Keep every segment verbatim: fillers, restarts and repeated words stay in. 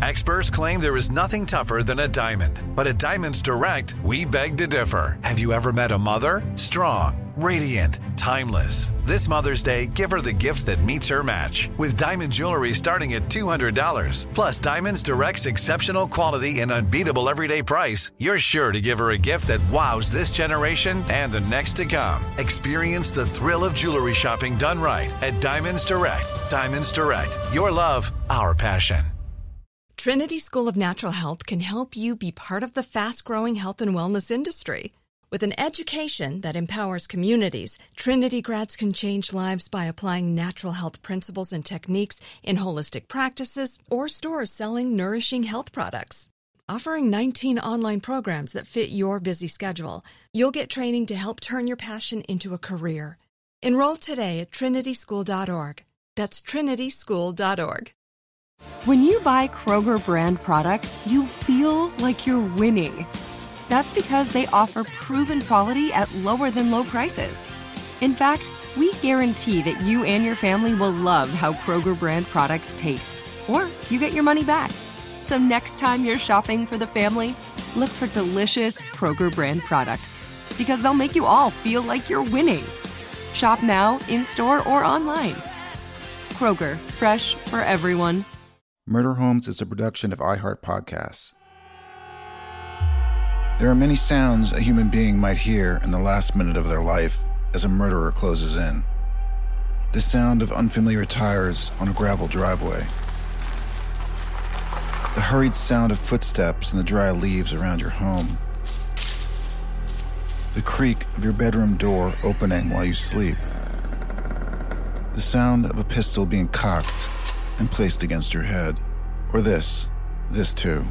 Experts claim there is nothing tougher than a diamond. But at Diamonds Direct, we beg to differ. Have you ever met a mother? Strong, radiant, timeless. This Mother's Day, give her the gift that meets her match. With diamond jewelry starting at two hundred dollars. Plus, Diamonds Direct's exceptional quality and unbeatable everyday price, you're sure to give her a gift that wows this generation and the next to come. Experience the thrill of jewelry shopping done right at Diamonds Direct. Diamonds Direct. Your love, our passion. Trinity School of Natural Health can help you be part of the fast-growing health and wellness industry. With an education that empowers communities, Trinity grads can change lives by applying natural health principles and techniques in holistic practices or stores selling nourishing health products. Offering nineteen online programs that fit your busy schedule, you'll get training to help turn your passion into a career. Enroll today at trinity school dot org. That's trinity school dot org. When you buy Kroger brand products, you feel like you're winning. That's because they offer proven quality at lower than low prices. In fact, we guarantee that you and your family will love how Kroger brand products taste, or you get your money back. So next time you're shopping for the family, look for delicious Kroger brand products, because they'll make you all feel like you're winning. Shop now, in-store, or online. Kroger, fresh for everyone. Murder Homes is a production of iHeart Podcasts. There are many sounds a human being might hear in the last minute of their life as a murderer closes in. The sound of unfamiliar tires on a gravel driveway. The hurried sound of footsteps in the dry leaves around your home. The creak of your bedroom door opening while you sleep. The sound of a pistol being cocked and placed against your head. Or this, this too.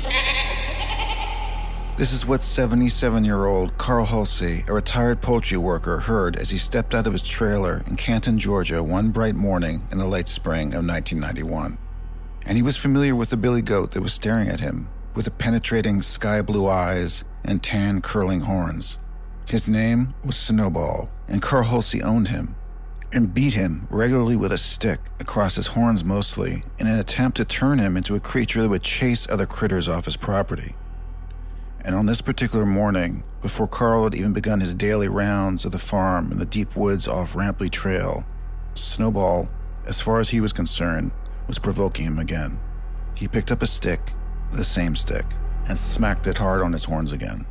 This is what seventy-seven-year-old Carl Hulsey, a retired poultry worker, heard as he stepped out of his trailer in Canton, Georgia, one bright morning in the late spring of nineteen ninety-one. And he was familiar with the billy goat that was staring at him, with the penetrating sky-blue eyes and tan curling horns. His name was Snowball, and Carl Hulsey owned him, and beat him regularly with a stick, across his horns mostly, in an attempt to turn him into a creature that would chase other critters off his property. And on this particular morning, before Carl had even begun his daily rounds of the farm in the deep woods off Rampley Trail, Snowball, as far as he was concerned, was provoking him again. He picked up a stick, the same stick, and smacked it hard on his horns again.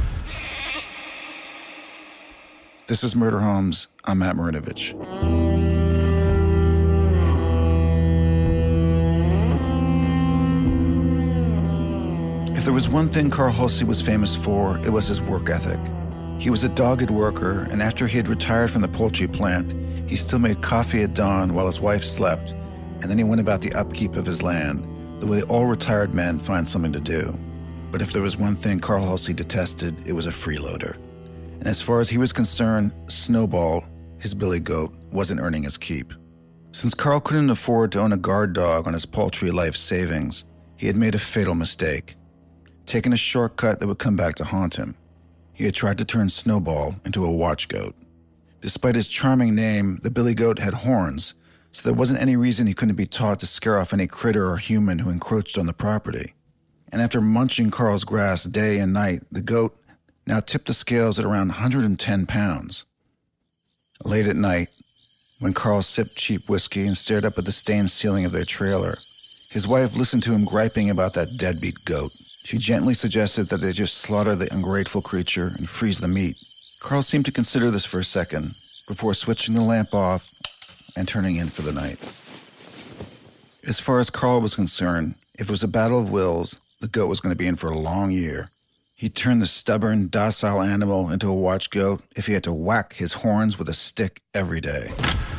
This is Murder Homes. I'm Matt Marinovich. If there was one thing Carl Hulsey was famous for, it was his work ethic. He was a dogged worker, and after he had retired from the poultry plant, he still made coffee at dawn while his wife slept, and then he went about the upkeep of his land, the way all retired men find something to do. But if there was one thing Carl Hulsey detested, it was a freeloader. And as far as he was concerned, Snowball, his billy goat, wasn't earning his keep. Since Carl couldn't afford to own a guard dog on his paltry life savings, he had made a fatal mistake, taken a shortcut that would come back to haunt him. He had tried to turn Snowball into a watch goat. Despite his charming name, the billy goat had horns, so there wasn't any reason he couldn't be taught to scare off any critter or human who encroached on the property. And after munching Carl's grass day and night, the goat now tipped the scales at around one hundred ten pounds. Late at night, when Carl sipped cheap whiskey and stared up at the stained ceiling of their trailer, his wife listened to him griping about that deadbeat goat. She gently suggested that they just slaughter the ungrateful creature and freeze the meat. Carl seemed to consider this for a second before switching the lamp off and turning in for the night. As far as Carl was concerned, if it was a battle of wills, the goat was going to be in for a long year. He'd turn the stubborn, docile animal into a watch goat if he had to whack his horns with a stick every day.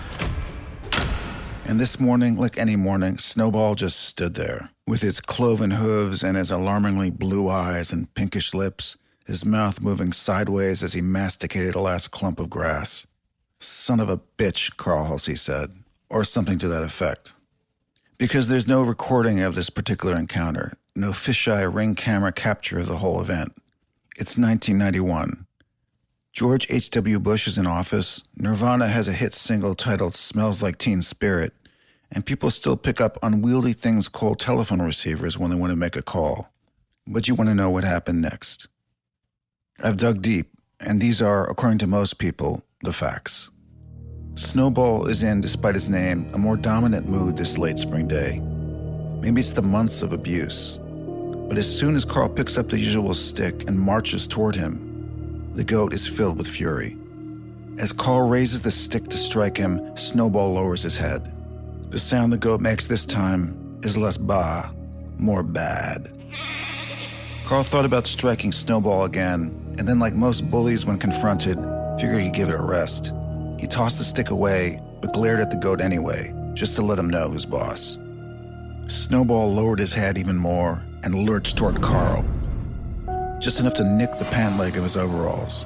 And this morning, like any morning, Snowball just stood there, with his cloven hooves and his alarmingly blue eyes and pinkish lips, his mouth moving sideways as he masticated a last clump of grass. Son of a bitch, Carl Hulsey said, or something to that effect. Because there's no recording of this particular encounter, no fisheye ring camera capture of the whole event. It's nineteen ninety-one. George H W Bush is in office, Nirvana has a hit single titled Smells Like Teen Spirit, and people still pick up unwieldy things called telephone receivers when they want to make a call. But you want to know what happened next. I've dug deep, and these are, according to most people, the facts. Snowball is in, despite his name, a more dominant mood this late spring day. Maybe it's the months of abuse. But as soon as Carl picks up the usual stick and marches toward him, the goat is filled with fury. As Carl raises the stick to strike him, Snowball lowers his head. The sound the goat makes this time is less bah, more bad. Carl thought about striking Snowball again, and then, like most bullies when confronted, figured he'd give it a rest. He tossed the stick away, but glared at the goat anyway, just to let him know who's boss. Snowball lowered his head even more and lurched toward Carl, just enough to nick the pant leg of his overalls.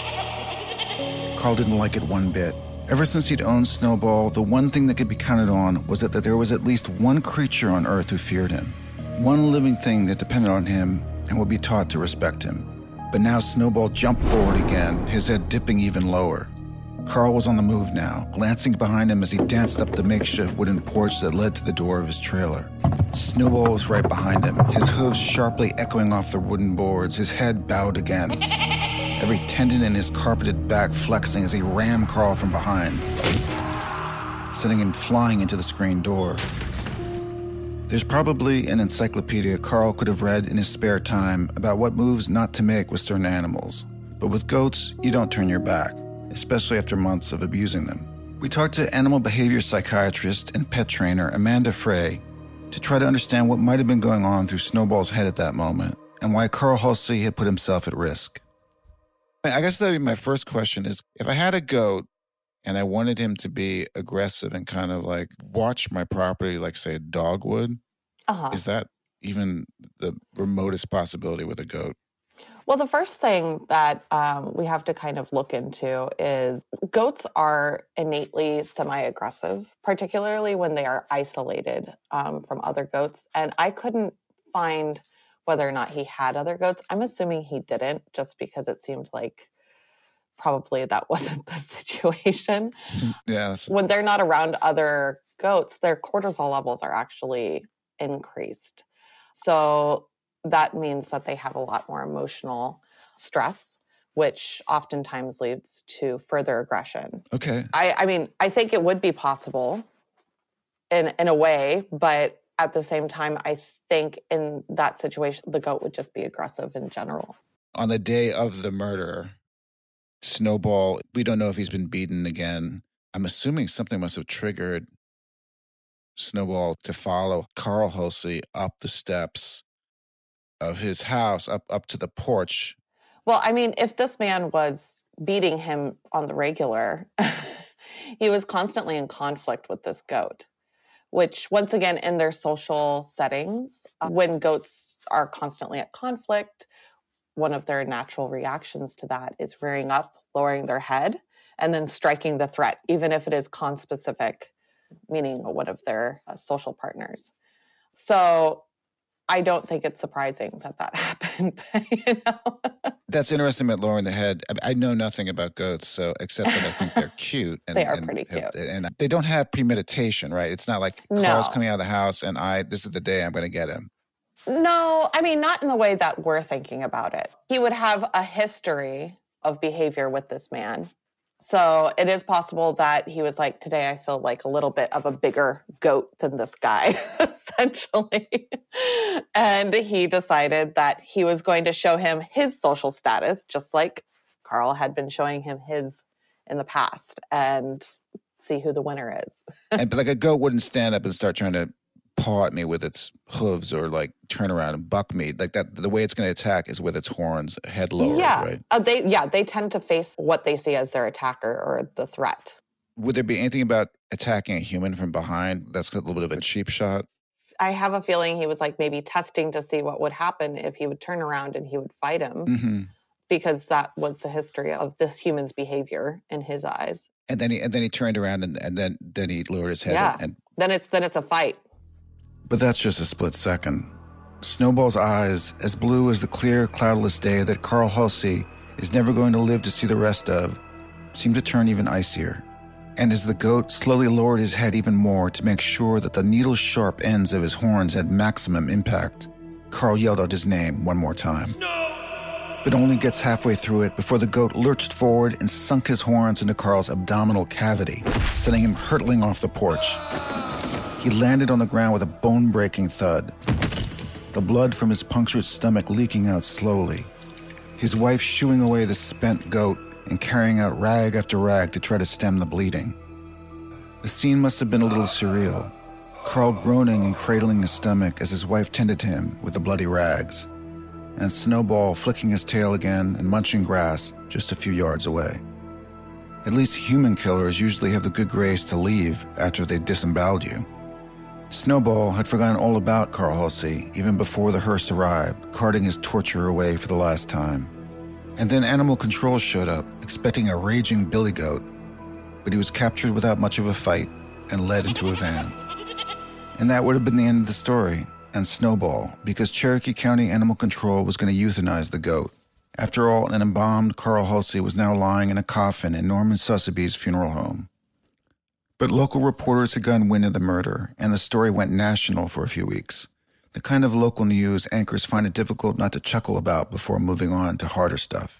Carl didn't like it one bit. Ever since he'd owned Snowball, the one thing that could be counted on was that, that there was at least one creature on Earth who feared him, one living thing that depended on him and would be taught to respect him. But now Snowball jumped forward again, his head dipping even lower. Carl was on the move now, glancing behind him as he danced up the makeshift wooden porch that led to the door of his trailer. Snowball was right behind him, his hooves sharply echoing off the wooden boards, his head bowed again. Every tendon in his carpeted back flexing as he rammed Carl from behind, sending him flying into the screen door. There's probably an encyclopedia Carl could have read in his spare time about what moves not to make with certain animals. But with goats, you don't turn your back, especially after months of abusing them. We talked to animal behavior psychiatrist and pet trainer Amanda Frey to try to understand what might have been going on through Snowball's head at that moment and why Carl Hulsey had put himself at risk. I guess that would be my first question is, if I had a goat and I wanted him to be aggressive and kind of like watch my property like, say, a dog would, uh-huh. is that even the remotest possibility with a goat? Well, the first thing that um, we have to kind of look into is goats are innately semi-aggressive, particularly when they are isolated um, from other goats. And I couldn't find whether or not he had other goats. I'm assuming he didn't, just because it seemed like probably that wasn't the situation. Yes. When they're not around other goats, their cortisol levels are actually increased. So that means that they have a lot more emotional stress, which oftentimes leads to further aggression. Okay. I, I mean, I think it would be possible in in a way, but at the same time, I think in that situation, the goat would just be aggressive in general. On the day of the murder, Snowball, we don't know if he's been beaten again. I'm assuming something must have triggered Snowball to follow Carl Hulsey up the steps of his house, up, up to the porch. Well, I mean, if this man was beating him on the regular, he was constantly in conflict with this goat, which once again, in their social settings, when goats are constantly at conflict, one of their natural reactions to that is rearing up, lowering their head, and then striking the threat, even if it is conspecific, meaning one of their uh, social partners. So I don't think it's surprising that that happened. You know? That's interesting about lowering the head. I, I know nothing about goats, so except that I think they're cute. And, they are and, pretty cute. And, and they don't have premeditation, right? It's not like no. Carl's coming out of the house and I, this is the day I'm going to get him. No, I mean, not in the way that we're thinking about it. He would have a history of behavior with this man. So it is possible that he was like, today I feel like a little bit of a bigger goat than this guy, essentially. And he decided that he was going to show him his social status, just like Carl had been showing him his in the past, and see who the winner is. And but like a goat wouldn't stand up and start trying to paw at me with its hooves or like turn around and buck me. Like that, the way it's going to attack is with its horns, head lowered, yeah. right? Uh, they, yeah, they tend to face what they see as their attacker or the threat. Would there be anything about attacking a human from behind that's a little bit of a cheap shot? I have a feeling he was like maybe testing to see what would happen if he would turn around and he would fight him, mm-hmm. because that was the history of this human's behavior in his eyes. And then he and then he turned around and, and then then he lowered his head. Yeah. And, and then it's then it's a fight. But that's just a split second. Snowball's eyes, as blue as the clear, cloudless day that Carl Hulsey is never going to live to see the rest of, seem to turn even icier. And as the goat slowly lowered his head even more to make sure that the needle-sharp ends of his horns had maximum impact, Carl yelled out his name one more time. No! But only gets halfway through it before the goat lurched forward and sunk his horns into Carl's abdominal cavity, sending him hurtling off the porch. He landed on the ground with a bone-breaking thud, the blood from his punctured stomach leaking out slowly, his wife shooing away the spent goat and carrying out rag after rag to try to stem the bleeding. The scene must have been a little surreal, Carl groaning and cradling his stomach as his wife tended to him with the bloody rags, and Snowball flicking his tail again and munching grass just a few yards away. At least human killers usually have the good grace to leave after they disemboweled you. Snowball had forgotten all about Carl Hulsey even before the hearse arrived, carting his torturer away for the last time. And then Animal Control showed up, expecting a raging billy goat, but he was captured without much of a fight and led into a van. And that would have been the end of the story, and Snowball, because Cherokee County Animal Control was going to euthanize the goat. After all, an embalmed Carl Hulsey was now lying in a coffin in Norman Sotheby's funeral home. But local reporters had gotten wind of the murder, and the story went national for a few weeks. The kind of local news anchors find it difficult not to chuckle about before moving on to harder stuff.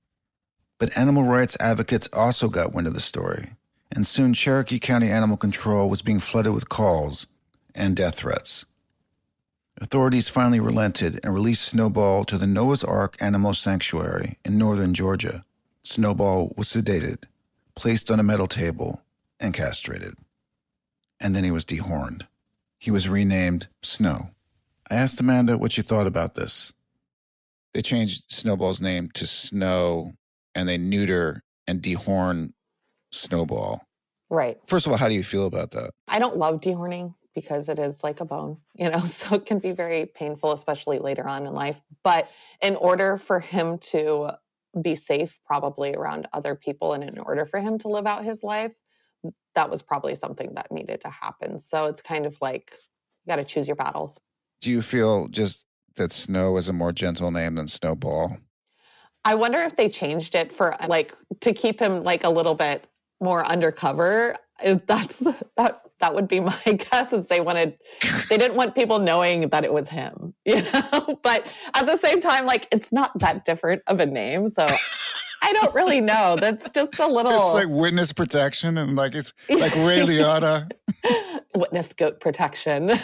But animal rights advocates also got wind of the story, and soon Cherokee County Animal Control was being flooded with calls and death threats. Authorities finally relented and released Snowball to the Noah's Ark Animal Sanctuary in northern Georgia. Snowball was sedated, placed on a metal table, and castrated. And then he was dehorned. He was renamed Snow. I asked Amanda what she thought about this. They changed Snowball's name to Snow, and they neuter and dehorn Snowball. Right. First of all, how do you feel about that? I don't love dehorning because it is like a bone, you know, so it can be very painful, especially later on in life. But in order for him to be safe, probably around other people, and in order for him to live out his life, that was probably something that needed to happen. So it's kind of like, you got to choose your battles. Do you feel just that Snow is a more gentle name than Snowball? I wonder if they changed it for like to keep him like a little bit more undercover. If that's that that would be my guess. Is they wanted they didn't want people knowing that it was him, you know. But at the same time, like it's not that different of a name, so I don't really know. That's just a little. It's like witness protection, and like it's like Ray Liotta. Witness goat protection.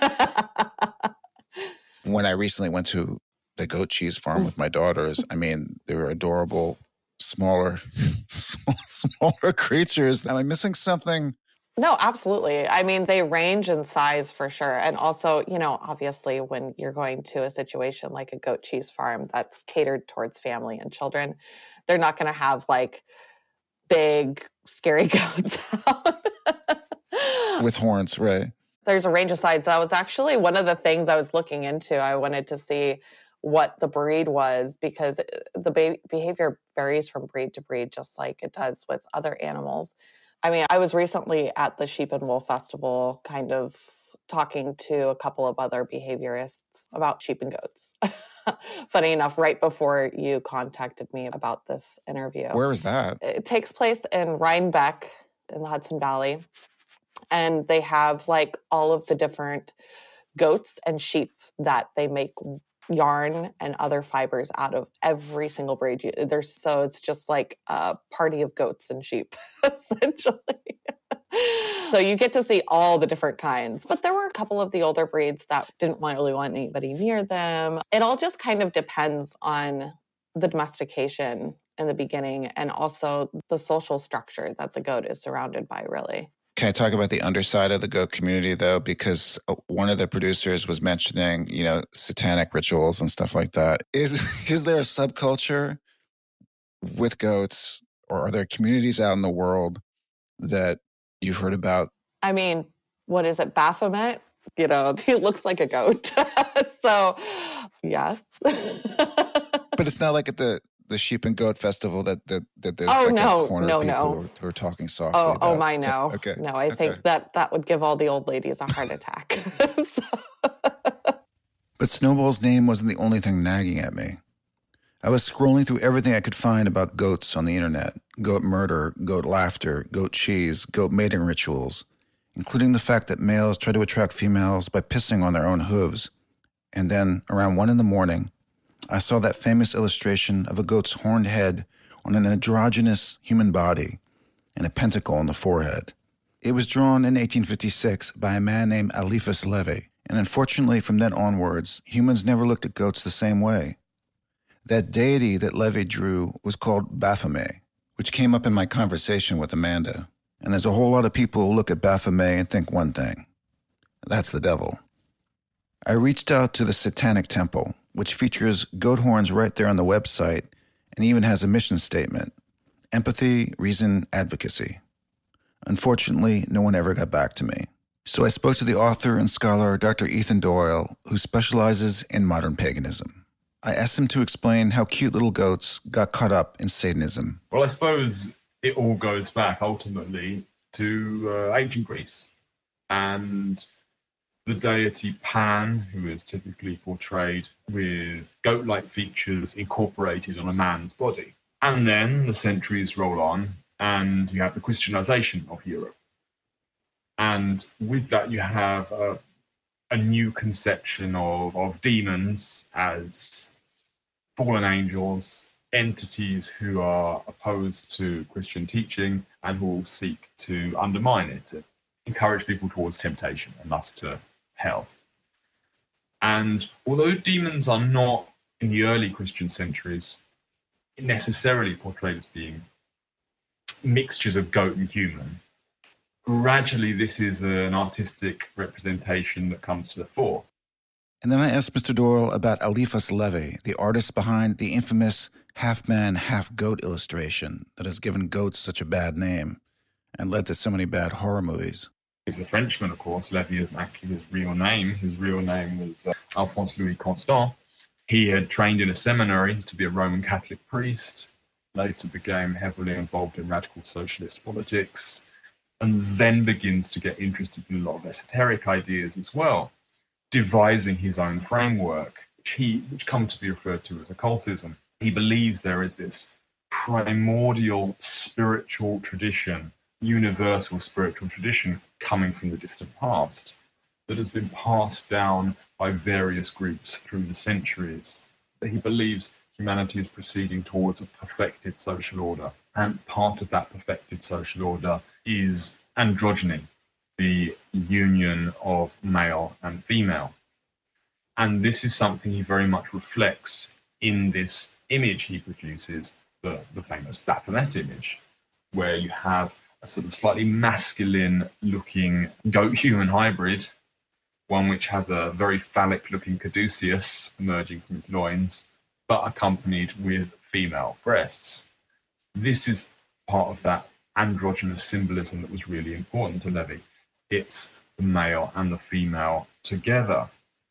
When I recently went to the goat cheese farm with my daughters, I mean, they were adorable, smaller, smaller creatures. Am I missing something? No, absolutely. I mean, they range in size for sure. And also, you know, obviously when you're going to a situation like a goat cheese farm that's catered towards family and children, they're not going to have like big, scary goats out. With horns, right? There's a range of sizes. That was actually one of the things I was looking into. I wanted to see what the breed was because the be- behavior varies from breed to breed, just like it does with other animals. I mean, I was recently at the Sheep and Wool Festival kind of talking to a couple of other behaviorists about sheep and goats. Funny enough, right before you contacted me about this interview. Where was that? It takes place in Rhinebeck in the Hudson Valley. And they have like all of the different goats and sheep that they make yarn and other fibers out of every single breed. There's so it's just like a party of goats and sheep, essentially. So you get to see all the different kinds. But there were a couple of the older breeds that didn't really want anybody near them. It all just kind of depends on the domestication in the beginning and also the social structure that the goat is surrounded by, really. Can I talk about the underside of the goat community, though? Because one of the producers was mentioning, you know, satanic rituals and stuff like that. Is is there a subculture with goats, or are there communities out in the world that you've heard about? I mean, what is it, Baphomet? You know, he looks like a goat. So, yes. But it's not like at the... the sheep and goat festival that that, that there's oh, like no, a corner no, of people no. who, are, who are talking softly oh, about. Oh, my, no. So, okay. No, I okay. think that that would give all the old ladies a heart attack. So. But Snowball's name wasn't the only thing nagging at me. I was scrolling through everything I could find about goats on the internet, goat murder, goat laughter, goat cheese, goat mating rituals, including the fact that males try to attract females by pissing on their own hooves. And then, around one in the morning, I saw that famous illustration of a goat's horned head on an androgynous human body and a pentacle on the forehead. It was drawn in eighteen fifty-six by a man named Eliphas Levi, and unfortunately from then onwards, humans never looked at goats the same way. That deity that Levi drew was called Baphomet, which came up in my conversation with Amanda. And there's a whole lot of people who look at Baphomet and think one thing. That's the devil. I reached out to the Satanic Temple, which features goat horns right there on the website and even has a mission statement: empathy, reason, advocacy. Unfortunately, no one ever got back to me. So I spoke to the author and scholar Doctor Ethan Doyle, who specializes in modern paganism. I asked him to explain how cute little goats got caught up in Satanism. Well, I suppose it all goes back ultimately to uh, ancient Greece and the deity Pan, who is typically portrayed with goat-like features incorporated on a man's body. And then the centuries roll on and you have the Christianization of Europe. And with that, you have a, a new conception of, of demons as fallen angels, entities who are opposed to Christian teaching and who will seek to undermine it, to encourage people towards temptation and thus to hell. And although demons are not, in the early Christian centuries, necessarily portrayed as being mixtures of goat and human, gradually this is an artistic representation that comes to the fore. And then I asked Mister Doyle about Eliphas Levi, the artist behind the infamous half-man, half-goat illustration that has given goats such a bad name and led to so many bad horror movies. He's a Frenchman, of course. Levi isn't actually his real name. His real name was uh, Alphonse Louis Constant. He had trained in a seminary to be a Roman Catholic priest, later became heavily involved in radical socialist politics, and then begins to get interested in a lot of esoteric ideas as well, devising his own framework, which, he, which comes to be referred to as occultism. He believes there is this primordial spiritual tradition, universal spiritual tradition coming from the distant past that has been passed down by various groups through the centuries. That he believes humanity is proceeding towards a perfected social order. And part of that perfected social order is androgyny, the union of male and female. And this is something he very much reflects in this image he produces, the, the famous Baphomet image, where you have a sort of slightly masculine-looking goat-human hybrid, one which has a very phallic-looking caduceus emerging from his loins, but accompanied with female breasts. This is part of that androgynous symbolism that was really important to Levi. It's the male and the female together.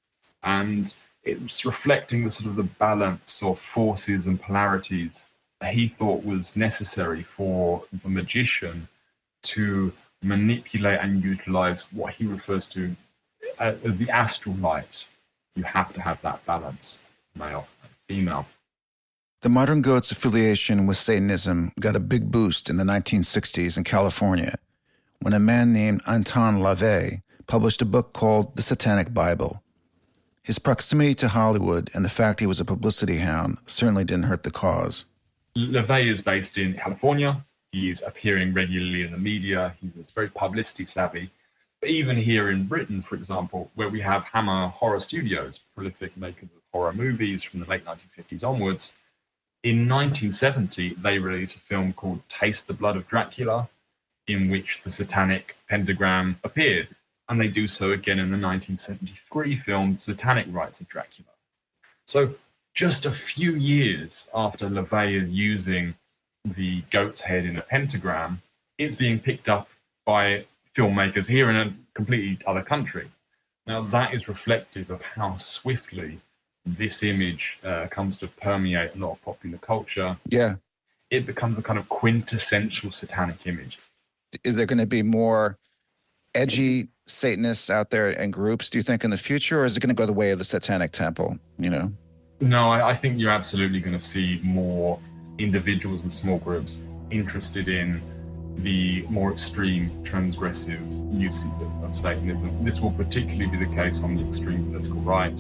And it's reflecting the sort of the balance of forces and polarities that he thought was necessary for the magician to manipulate and utilize what he refers to as the astral light. You have to have that balance, male and female. The modern goat's affiliation with Satanism got a big boost in the nineteen sixties in California when a man named Anton LaVey published a book called The Satanic Bible. His proximity to Hollywood and the fact he was a publicity hound certainly didn't hurt the cause. LaVey is based in California. He's appearing regularly in the media. He's very publicity savvy. But even here in Britain, for example, where we have Hammer Horror Studios, prolific makers of horror movies from the late nineteen fifties onwards, in nineteen seventy, they released a film called Taste the Blood of Dracula, in which the satanic pentagram appeared. And they do so again in the nineteen seventy-three film Satanic Rites of Dracula. So just a few years after LaVey is using the goat's head in a pentagram, it's being picked up by filmmakers here in a completely other country. Now that is reflective of how swiftly this image uh, comes to permeate a lot of popular culture. Yeah. It becomes a kind of quintessential satanic image. Is there going to be more edgy Satanists out there and groups, do you think, in the future, or is it going to go the way of the Satanic Temple, you know? No, I, I think you're absolutely going to see more individuals and small groups. interested in the more extreme transgressive uses of, of Satanism. This will particularly be the case on the extreme political right.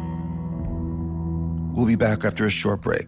We'll be back after a short break.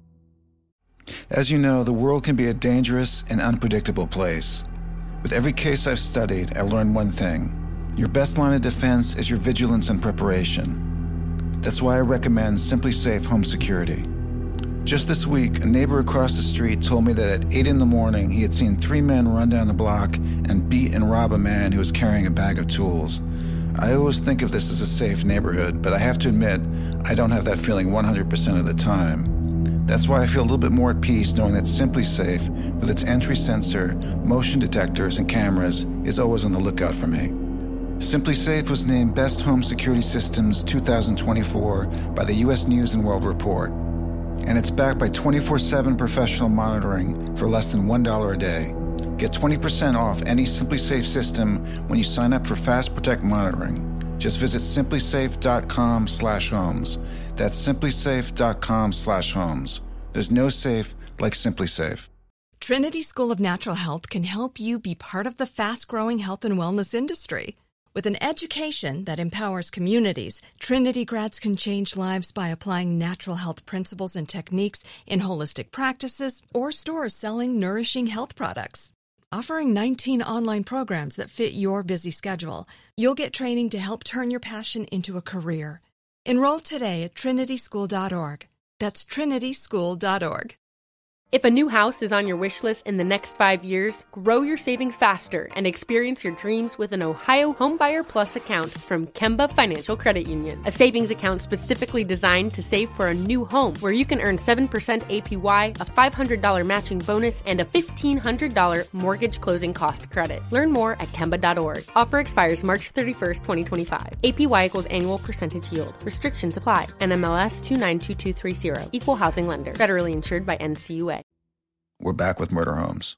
As you know, the world can be a dangerous and unpredictable place. With every case I've studied, I've learned one thing. Your best line of defense is your vigilance and preparation. That's why I recommend SimpliSafe Home Security. Just this week, a neighbor across the street told me that at eight in the morning, he had seen three men run down the block and beat and rob a man who was carrying a bag of tools. I always think of this as a safe neighborhood, but I have to admit, I don't have that feeling one hundred percent of the time. That's why I feel a little bit more at peace knowing that SimpliSafe, with its entry sensor, motion detectors, and cameras, is always on the lookout for me. SimpliSafe was named Best Home Security Systems two thousand twenty-four by the U S News and World Report. And it's backed by twenty-four seven professional monitoring for less than one dollar a day. Get twenty percent off any SimpliSafe system when you sign up for Fast Protect monitoring. Just visit simplisafe.com slash homes. That's simplisafe.com slash homes. There's no safe like SimpliSafe. Trinity School of Natural Health can help you be part of the fast-growing health and wellness industry. With an education that empowers communities, Trinity grads can change lives by applying natural health principles and techniques in holistic practices or stores selling nourishing health products. Offering nineteen online programs that fit your busy schedule, you'll get training to help turn your passion into a career. Enroll today at trinity school dot org. That's trinity school dot org. If a new house is on your wish list in the next five years, grow your savings faster and experience your dreams with an Ohio Homebuyer Plus account from Kemba Financial Credit Union. A savings account specifically designed to save for a new home where you can earn seven percent A P Y, a five hundred dollars matching bonus, and a fifteen hundred dollars mortgage closing cost credit. Learn more at kemba dot org. Offer expires March thirty-first, twenty twenty-five. A P Y equals annual percentage yield. Restrictions apply. N M L S two nine two two three zero. Equal housing lender. Federally insured by N C U A. We're back with Murder Homes.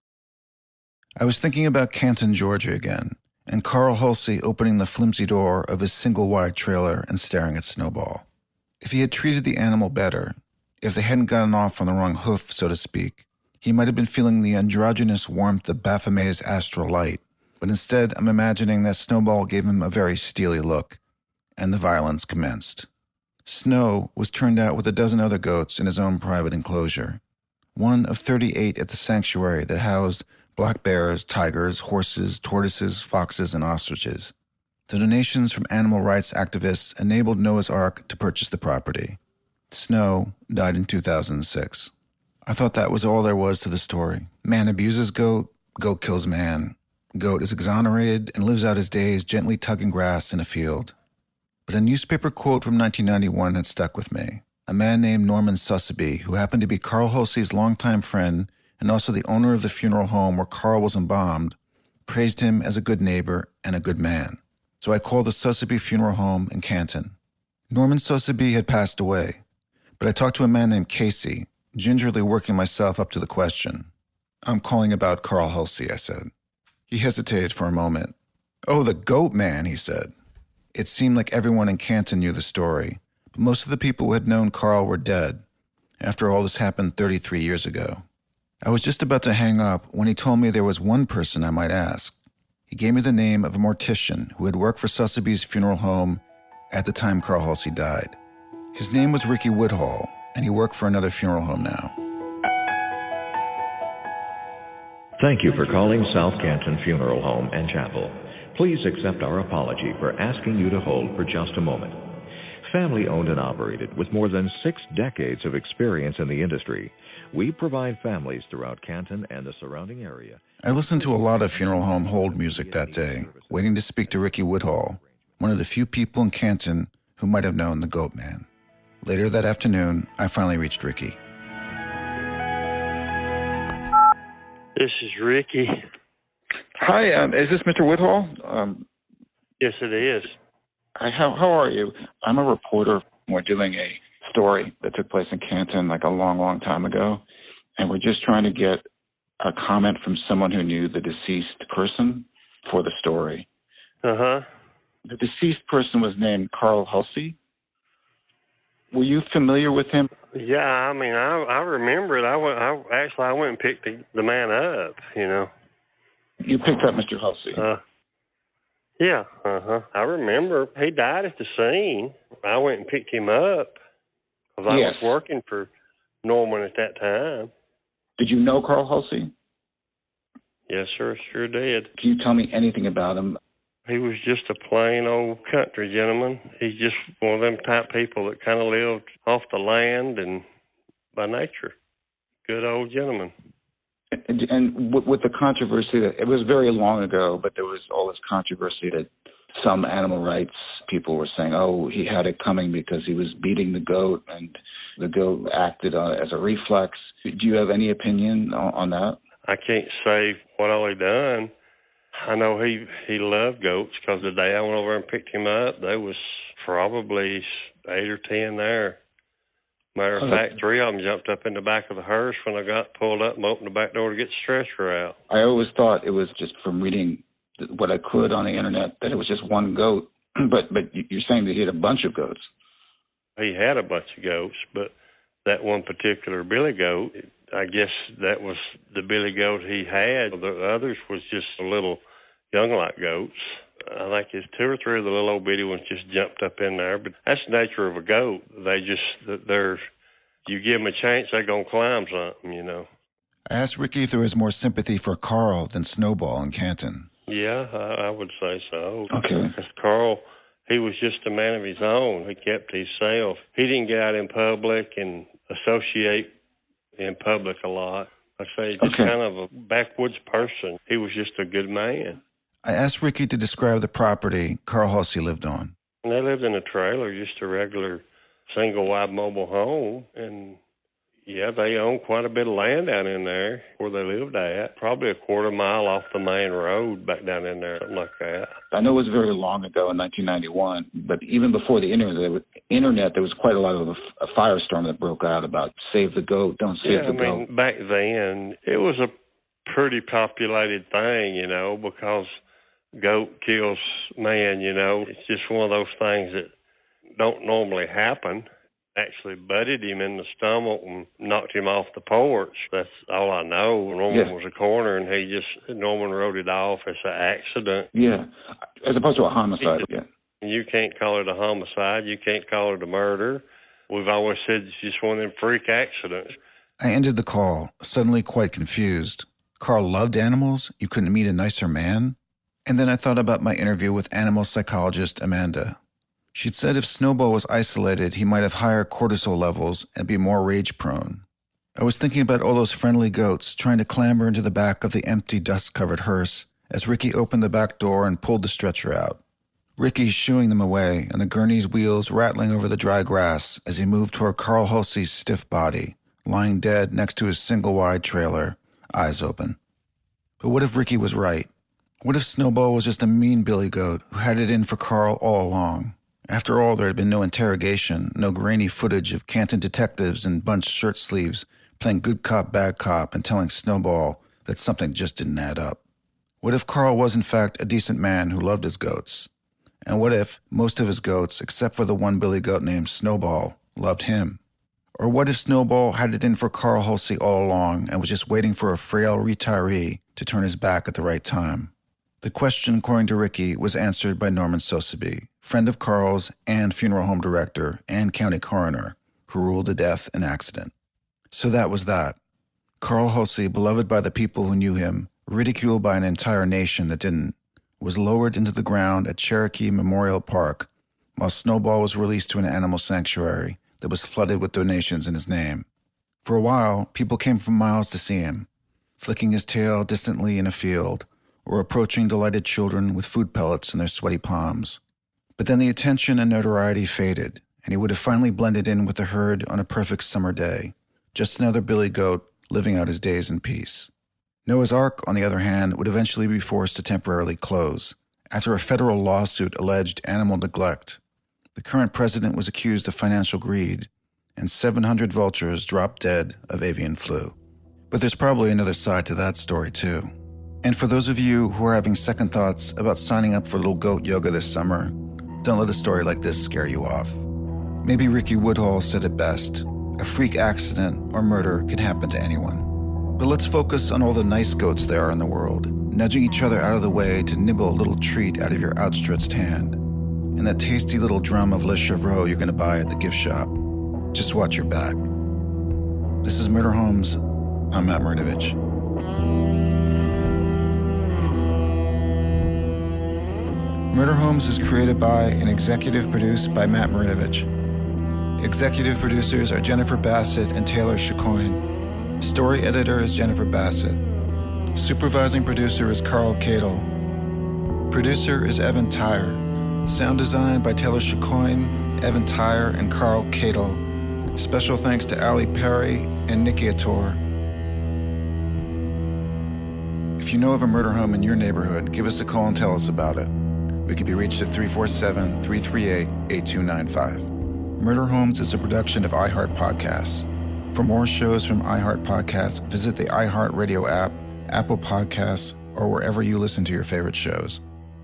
I was thinking about Canton, Georgia again, and Carl Hulsey opening the flimsy door of his single-wide trailer and staring at Snowball. If he had treated the animal better, if they hadn't gotten off on the wrong hoof, so to speak, he might have been feeling the androgynous warmth of Baphomet's astral light. But instead, I'm imagining that Snowball gave him a very steely look, and the violence commenced. Snow was turned out with a dozen other goats in his own private enclosure. One of thirty-eight at the sanctuary that housed black bears, tigers, horses, tortoises, foxes, and ostriches. The donations from animal rights activists enabled Noah's Ark to purchase the property. Snow died in two thousand six. I thought that was all there was to the story. Man abuses goat, goat kills man. Goat is exonerated and lives out his days gently tugging grass in a field. But a newspaper quote from nineteen ninety-one had stuck with me. A man named Norman Sussaby, who happened to be Carl Hulsey's longtime friend and also the owner of the funeral home where Carl was embalmed, praised him as a good neighbor and a good man. So I called the Sussaby Funeral Home in Canton. Norman Sussaby had passed away, but I talked to a man named Casey, gingerly working myself up to the question. I'm calling about Carl Hulsey, I said. He hesitated for a moment. Oh, the goat man, he said. It seemed like everyone in Canton knew the story. Most of the people who had known Carl were dead. After all, this happened thirty-three years ago. I was just about to hang up when he told me there was one person I might ask. He gave me the name of a mortician who had worked for Sussaby's funeral home at the time Carl Hulsey died. His name was Ricky Woodhall, and he worked for another funeral home now. Thank you for calling South Canton Funeral Home and Chapel. Please accept our apology for asking you to hold for just a moment. Family owned and operated with more than six decades of experience in the industry, we provide families throughout Canton and the surrounding area. I listened to a lot of funeral home hold music that day, waiting to speak to Ricky Woodhall, one of the few people in Canton who might have known the Goat Man. Later that afternoon, I finally reached Ricky. This is Ricky. Hi, um, is this Mister Woodhall? Um, yes, it is. Hi, how, how are you? I'm a reporter. We're doing a story that took place in Canton like a long, long time ago, and we're just trying to get a comment from someone who knew the deceased person for the story. Uh-huh. The deceased person was named Carl Hulsey. Were you familiar with him? Yeah, I mean, I I remember it. I went. I actually I went and picked the, the man up. You know. You picked up Mister Hulsey. Uh, yeah. Uh huh. I remember he died at the scene. I went and picked him up because I Yes. was working for Norman at that time. Did you know Carl Hulsey? Yes, sir. Sure did. Can you tell me anything about him? He was just a plain old country gentleman. He's just one of them type people that kind of lived off the land and by nature. Good old gentleman. And, and with, with the controversy, that it was very long ago, but there was all this controversy that some animal rights people were saying, oh, he had it coming because he was beating the goat and the goat acted uh, as a reflex. Do you have any opinion on, on that? I can't say what all he done. I know he, he loved goats because the day I went over and picked him up, there was probably eight or ten there. Matter of Oh. fact, three of them jumped up in the back of the hearse when I got pulled up and opened the back door to get the stretcher out. I always thought it was just from reading what I could on the internet that it was just one goat, but but you're saying that he had a bunch of goats. He had a bunch of goats, but that one particular billy goat, I guess that was the billy goat he had. The others was just a little young like goats. I think it's two or three of the little old bitty ones just jumped up in there. But that's the nature of a goat. They just, they're, you give them a chance, they're going to climb something, you know. I asked Ricky if there was more sympathy for Carl than Snowball in Canton. Yeah, I, I would say so. Okay. Because Carl, he was just a man of his own. He kept to himself. He didn't get out in public and associate in public a lot. I say just Okay. kind of a backwoods person. He was just a good man. I asked Ricky to describe the property Carl Hulsey lived on. And they lived in a trailer, just a regular single-wide mobile home. And, yeah, they owned quite a bit of land down in there where they lived at, probably a quarter mile off the main road back down in there, something like that. I know it was very long ago in nineteen ninety-one, but even before the internet, there was, internet, there was quite a lot of a, a firestorm that broke out about save the goat, don't save Yeah, the I mean, goat. back then, it was a pretty populated thing, you know, because goat kills man, you know. It's just one of those things that don't normally happen. Actually butted him in the stomach and knocked him off the porch. That's all I know. Norman Yeah. was a coroner, and he just, Norman wrote it off as an accident. Yeah, as opposed to a homicide. Yeah. You can't call it a homicide. You can't call it a murder. We've always said it's just one of them freak accidents. I ended the call, suddenly quite confused. Carl loved animals? You couldn't meet a nicer man? And then I thought about my interview with animal psychologist Amanda. She'd said if Snowball was isolated, he might have higher cortisol levels and be more rage-prone. I was thinking about all those friendly goats trying to clamber into the back of the empty, dust-covered hearse as Ricky opened the back door and pulled the stretcher out. Ricky shooing them away, and the gurney's wheels rattling over the dry grass as he moved toward Carl Hulsey's stiff body, lying dead next to his single-wide trailer, eyes open. But what if Ricky was right? What if Snowball was just a mean billy goat who had it in for Carl all along? After all, there had been no interrogation, no grainy footage of Canton detectives in bunched shirt sleeves playing good cop, bad cop and telling Snowball that something just didn't add up. What if Carl was in fact a decent man who loved his goats? And what if most of his goats, except for the one billy goat named Snowball, loved him? Or what if Snowball had it in for Carl Hulsey all along and was just waiting for a frail retiree to turn his back at the right time? The question, according to Ricky, was answered by Norman Sosebee, friend of Carl's and funeral home director and county coroner, who ruled a death an accident. So that was that. Carl Hulsey, beloved by the people who knew him, ridiculed by an entire nation that didn't, was lowered into the ground at Cherokee Memorial Park, while Snowball was released to an animal sanctuary that was flooded with donations in his name. For a while, people came from miles to see him, flicking his tail distantly in a field, or approaching delighted children with food pellets in their sweaty palms. But then the attention and notoriety faded, and he would have finally blended in with the herd on a perfect summer day, just another billy goat living out his days in peace. Noah's Ark, on the other hand, would eventually be forced to temporarily close, after a federal lawsuit alleged animal neglect. The current president was accused of financial greed, and seven hundred vultures dropped dead of avian flu. But there's probably another side to that story, too. And for those of you who are having second thoughts about signing up for little goat yoga this summer, don't let a story like this scare you off. Maybe Ricky Woodhull said it best. A freak accident or murder can happen to anyone. But let's focus on all the nice goats there are in the world, nudging each other out of the way to nibble a little treat out of your outstretched hand. And that tasty little drum of Le Chevreau you're going to buy at the gift shop. Just watch your back. This is Murder Homes. I'm Matt Marinovich. Murder Homes is created by and executive produced by Matt Marinovich. Executive producers are Jennifer Bassett and Taylor Chicoine. Story editor is Jennifer Bassett. Supervising producer is Carl Cadle. Producer is Evan Tyre. Sound design by Taylor Chicoine, Evan Tyre, and Carl Cadle. Special thanks to Ali Perry and Nikki Ator. If you know of a murder home in your neighborhood, give us a call and tell us about it. We can be reached at three four seven, three three eight, eight two nine five. Murder Homes is a production of iHeart Podcasts. For more shows from iHeart Podcasts, visit the iHeartRadio app, Apple Podcasts, or wherever you listen to your favorite shows.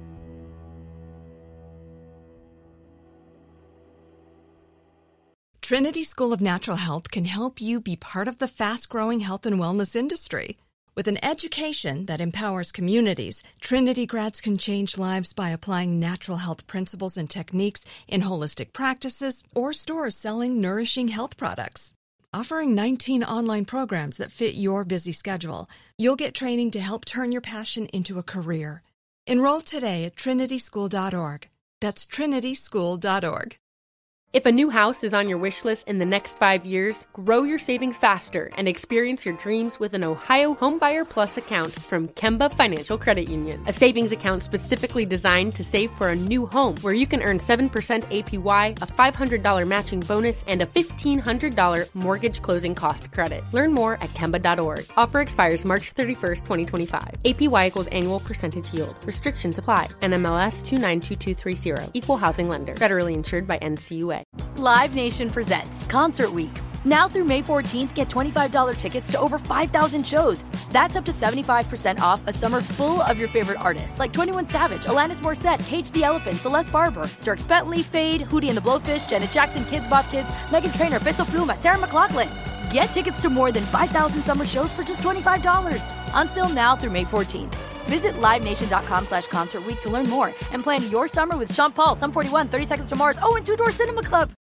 Trinity School of Natural Health can help you be part of the fast-growing health and wellness industry. With an education that empowers communities, Trinity grads can change lives by applying natural health principles and techniques in holistic practices or stores selling nourishing health products. Offering nineteen online programs that fit your busy schedule, you'll get training to help turn your passion into a career. Enroll today at trinity school dot org. That's trinity school dot org. If a new house is on your wish list in the next five years, grow your savings faster and experience your dreams with an Ohio Homebuyer Plus account from Kemba Financial Credit Union. A savings account specifically designed to save for a new home where you can earn seven percent A P Y, a five hundred dollars matching bonus, and a fifteen hundred dollars mortgage closing cost credit. Learn more at kemba dot org. Offer expires March thirty-first, twenty twenty-five. A P Y equals annual percentage yield. Restrictions apply. N M L S two nine two two three zero. Equal housing lender. Federally insured by N C U A. Live Nation presents Concert Week. Now through May fourteenth, get twenty-five dollars tickets to over five thousand shows. That's up to seventy-five percent off a summer full of your favorite artists like twenty-one Savage, Alanis Morissette, Cage the Elephant, Celeste Barber, Dierks Bentley, Fade, Hootie and the Blowfish, Janet Jackson, Kids Bop Kids, Meghan Trainor, Bissell Pluma, Sarah McLachlan. Get tickets to more than five thousand summer shows for just twenty-five dollars. Until now through May fourteenth. Visit livenation.com slash concert week to learn more and plan your summer with Sean Paul, Sum forty-one, thirty Seconds to Mars, oh, and Two Door Cinema Club.